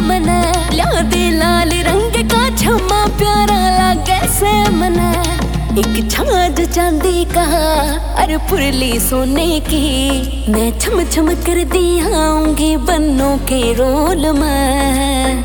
मना लिया दे लाल रंग का छमा प्यारा लागे से मना एक छाज चांदी का अरे पुरली सोने की मैं छम छम कर दी आऊंगी बन्नों के रोल में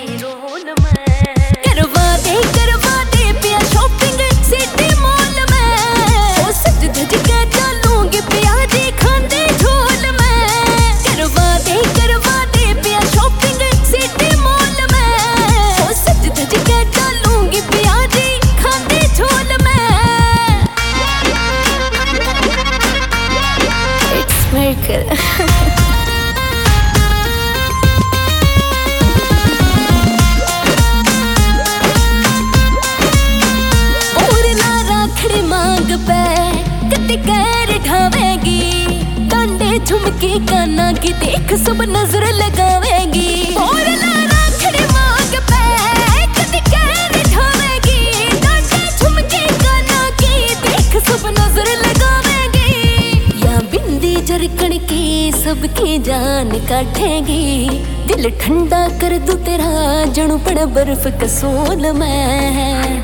करवा दे पिया शॉपिंग सिटी मॉल में ओ सज धज के चलूंगी पिया जी खांदे झोल में करवा दे पिया शॉपिंग सिटी मॉल में ओ सज धज के चलूंगी पिया जी खांदे झोल में इट्स मेकर झुमकी काना की देख सब नजर लगावेगी और राखड़ी मांग पे कदी कैर ढावेगी डांटे झुमकी काना की देख सब नजर लगावेगी या बिंदी जरकण की सबकी जान काटेगी दिल ठंडा कर दूं तेरा जणू पड़ बर्फ कसोल में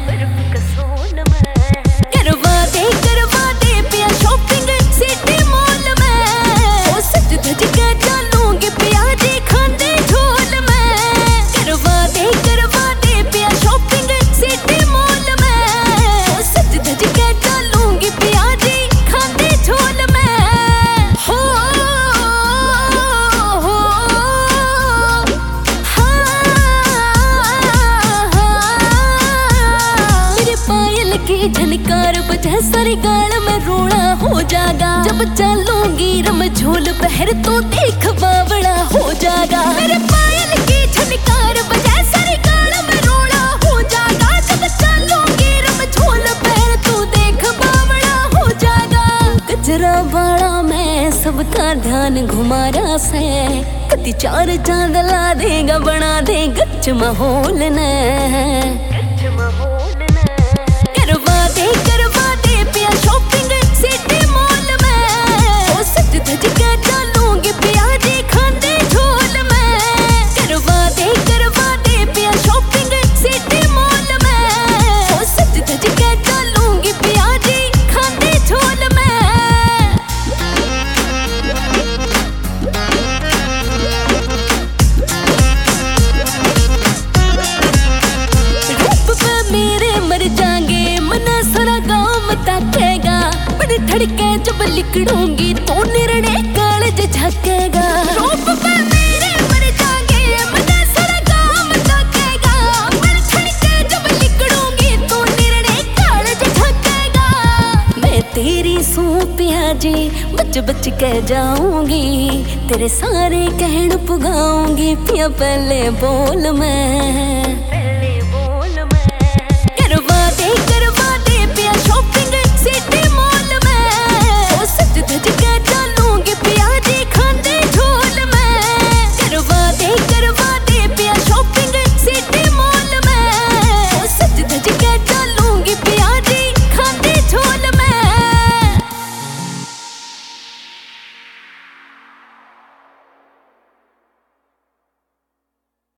करवा दे पिया शॉपिंग सिटी मॉल में सज धज के चलूंगी पिया जी खांदे झोल में करवा दे पिया शॉपिंग सिटी मॉल में सज धज के चलूंगी पिया जी खांदे झोल में हो मेरे पायल की झनकार बजे सारी गाल में रोना हो जाएगा जब चलूंगी रम झोल पहर तो देख बावड़ा हो जाएगा मेरे पायल की झनकार बजे सारी गाल में रोना हो जाएगा जब चलूंगी रम झोल पहर तो देख बावड़ा हो जाएगा गजरा बाड़ा में सबका ध्यान घुमारा से कति चार चांद ला देगा बना दे गच्च माहौल ने करवा दे पिया शॉपिंग सिटी मॉल में ओ सज धज के चलूंगी पिया जी खांदे झोल में करवा दे पिया शॉपिंग सिटी मॉल में ओ सज धज के चलूंगी पिया जी खांदे झोल में रूप पे मेरे मर जाएंगे मना सारा गाँव ताकेगा बड़े धड़के जब लिखड़ूंगी तो निर्णय कालज झकेगा रूप पे मेरे मर जाएंगे मना सारा गाँव ताकेगा बड़े धड़के जब लिखड़ूंगी तो निर्णय कालज झकेगा मैं तेरी सू पिया जी बच बच के जाऊंगी तेरे सारे कहन पुगाऊंगी पिया पहले बोल में